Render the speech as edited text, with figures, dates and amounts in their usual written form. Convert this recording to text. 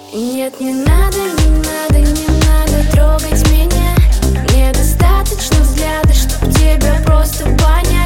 Нет, не надо, не надо, не надо трогать меня. Мне достаточно взгляда, чтоб тебя просто понять.